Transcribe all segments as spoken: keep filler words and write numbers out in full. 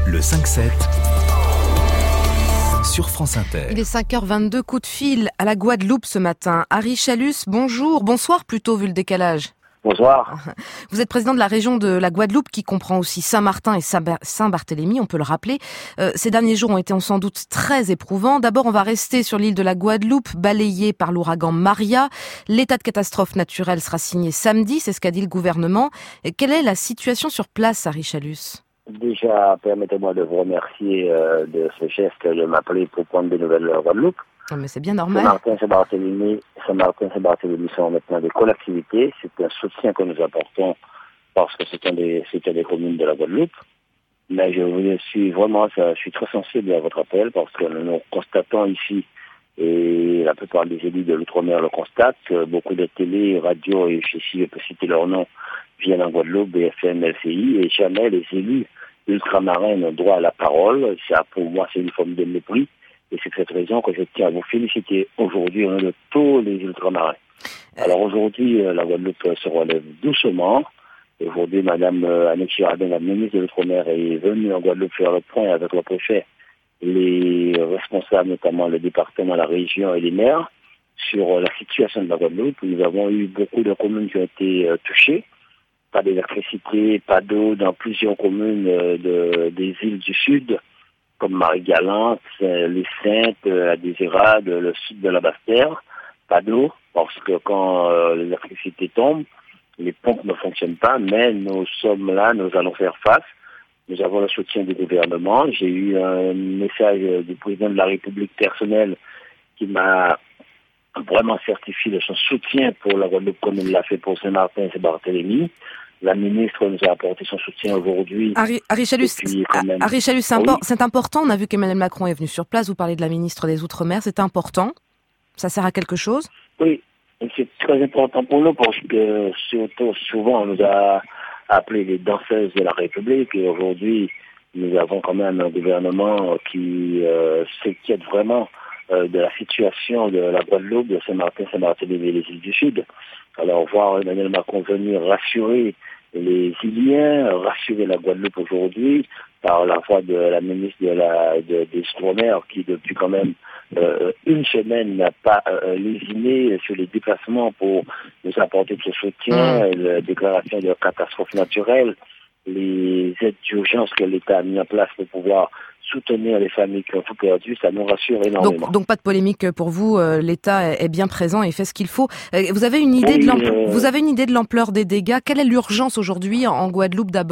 Le cinq sept sur France Inter. Il est cinq heures vingt-deux, coup de fil à la Guadeloupe ce matin. Harry Chalus, bonjour, bonsoir plutôt vu le décalage. Bonsoir. Vous êtes président de la région de la Guadeloupe qui comprend aussi Saint-Martin et Saint-Barthélemy, on peut le rappeler. Euh, ces derniers jours ont été sans doute très éprouvants. D'abord, on va rester sur l'île de la Guadeloupe, balayée par l'ouragan Maria. L'état de catastrophe naturelle sera signé samedi, c'est ce qu'a dit le gouvernement. Et quelle est la situation sur place, Harry Chalus ? Déjà, permettez-moi de vous remercier euh, de ce geste de m'appeler pour prendre des nouvelles de la Guadeloupe. Oh, mais c'est bien normal. Saint-Martin, Saint-Barthélemy, Saint-Martin, Saint-Barthélemy sont maintenant des collectivités. C'est un soutien que nous apportons parce que c'est un des, c'est un des communes de la Guadeloupe. Mais je vous suis vraiment, je suis très sensible à votre appel parce que nous constatons ici, et la plupart des élus de l'Outre-mer le constatent, que beaucoup de télé, radio, et je sais, je peux citer leur nom, viennent en Guadeloupe, B F M, L C I, et jamais les élus ultramarins n'ont droit à la parole. Ça, pour moi, c'est une forme de mépris. Et c'est pour cette raison que je tiens à vous féliciter aujourd'hui au nom de tous les ultramarins. Alors aujourd'hui, la Guadeloupe se relève doucement. Aujourd'hui, Madame Annick Girardin, la ministre de l'Outre-mer, est venue en Guadeloupe faire le point avec le préfet, les responsables, notamment le département, la région et les maires, sur la situation de la Guadeloupe. Nous avons eu beaucoup de communes qui ont été touchées. Pas d'électricité, pas d'eau dans plusieurs communes de, des îles du Sud, comme Marie-Galante, les Saintes, la Désirade, le sud de la Basse-Terre. Pas d'eau, parce que quand euh, l'électricité tombe, les pompes ne fonctionnent pas, mais nous sommes là, nous allons faire face. Nous avons le soutien du gouvernement. J'ai eu un message du président de la République personnel qui m'a vraiment certifié de son soutien pour la Guadeloupe comme il l'a fait pour Saint-Martin et Saint-Barthélemy. La ministre nous a apporté son soutien aujourd'hui. Harry, Harry Chalus, même... Harry Chalus, c'est, oui. impor- c'est important. On a vu qu'Emmanuel Macron est venu sur place. Vous parlez de la ministre des Outre-mer. C'est important. Ça sert à quelque chose ? Oui, c'est très important pour nous parce que surtout souvent on nous a appelés les danseuses de la République et aujourd'hui nous avons quand même un gouvernement qui euh, s'inquiète vraiment euh, de la situation de la Guadeloupe, de Saint-Martin, Saint-Barthélemy et les îles du Sud. Alors voir Emmanuel Macron venir rassurer les Iliens, rassurer la Guadeloupe aujourd'hui par la voix de la ministre de la, de, des Outre-mer qui depuis quand même euh, une semaine n'a pas euh, lésiné sur les déplacements pour nous apporter de ce soutien, mmh. la déclaration de catastrophe naturelle, les aides d'urgence que l'État a mis en place pour pouvoir soutenir les familles qui ont tout perdu, ça nous rassure énormément. Donc, donc pas de polémique pour vous, euh, l'État est bien présent et fait ce qu'il faut. Euh, vous avez une idée oui, de l'ampleur, euh... vous avez une idée de l'ampleur des dégâts ? Quelle est l'urgence aujourd'hui en, en Guadeloupe d'abord ?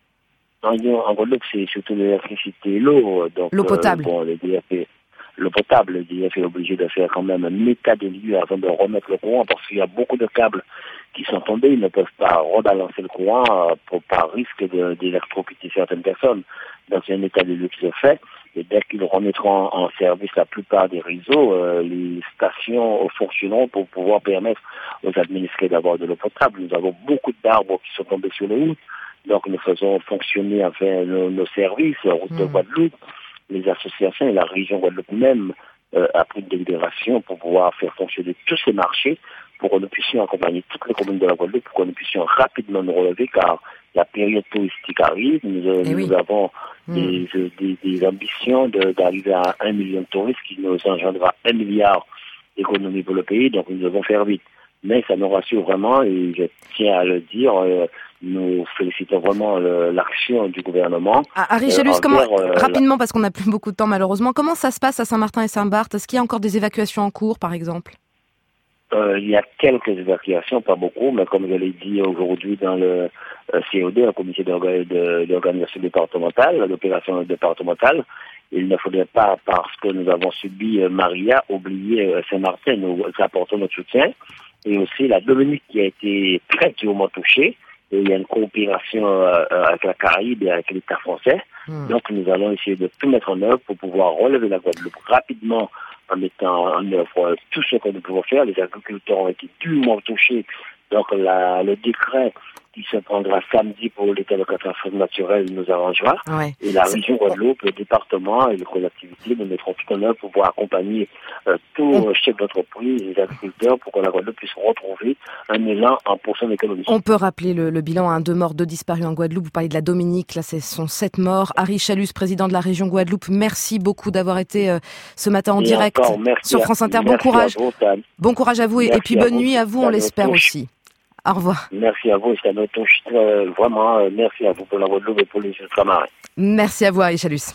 En, en Guadeloupe, c'est surtout l'électricité et l'eau. Donc, l'eau potable. Euh, bon, le D F est, l'eau potable, le D F est obligé de faire quand même un état des lieux avant de remettre le courant parce qu'il y a beaucoup de câbles qui sont tombés, ils ne peuvent pas rebalancer le courant euh, pour, par risque de, d'électrocuter certaines personnes. Donc c'est un état des lieux qui se fait. Et dès qu'ils remettront en service la plupart des réseaux, euh, les stations fonctionneront pour pouvoir permettre aux administrés d'avoir de l'eau potable. Nous avons beaucoup d'arbres qui sont tombés sur les routes. Donc nous faisons fonctionner enfin nos, nos services, la route mmh. de Guadeloupe, les associations et la région Guadeloupe même euh, a pris une délibération pour pouvoir faire fonctionner tous ces marchés pour que nous puissions accompagner toutes les communes de la Guadeloupe, pour que nous puissions rapidement nous relever, car la période touristique arrive. Nous, euh, nous oui. avons mmh. des, des, des ambitions de, d'arriver à un million de touristes qui nous engendrera un milliard d'économies pour le pays, donc nous devons faire vite. Mais ça nous rassure vraiment et je tiens à le dire, euh, nous félicitons vraiment le, l'action du gouvernement. Ah, Harry Chalus, euh, comment, euh, rapidement, la... parce qu'on n'a plus beaucoup de temps malheureusement, comment ça se passe à Saint-Martin et Saint-Barth ? Est-ce qu'il y a encore des évacuations en cours, par exemple ? Euh, il y a quelques évacuations, pas beaucoup, mais comme je l'ai dit aujourd'hui dans le euh, C O D, le comité de, d'organisation départementale, l'opération départementale, il ne faudrait pas, parce que nous avons subi euh, Maria, oublier euh, Saint-Martin, nous apportons notre soutien, et aussi la Dominique qui a été très durement touchée, et il y a une coopération euh, avec la Caraïbe et avec l'État français, mmh. donc nous allons essayer de tout mettre en œuvre pour pouvoir relever la Guadeloupe rapidement, en mettant en œuvre tout ce que nous pouvons faire. Les agriculteurs ont été durement touchés. Donc la, le décret qui se prendra samedi pour l'état de catastrophe naturelle nous arrangera. Ouais. Et la région Guadeloupe, le département et les collectivités nous mettront tout en œuvre pour pouvoir accompagner euh, tous les chefs d'entreprise, les agriculteurs, pour que la Guadeloupe puisse retrouver un élan pour son économie. On peut rappeler le, le bilan, hein, deux morts, deux disparus en Guadeloupe. Vous parlez de la Dominique, là ce sont sept morts. Harry Chalus, président de la région Guadeloupe, merci beaucoup d'avoir été euh, ce matin en et direct encore, sur France Inter. Bon courage. Vous, bon courage à vous et, et puis bonne nuit à vous, on l'espère aussi. Au revoir. Merci à vous, c'est à notre touche, euh, vraiment, euh, merci à vous pour la Guadeloupe et pour les ultramarins. Merci à vous, Harry Chalus.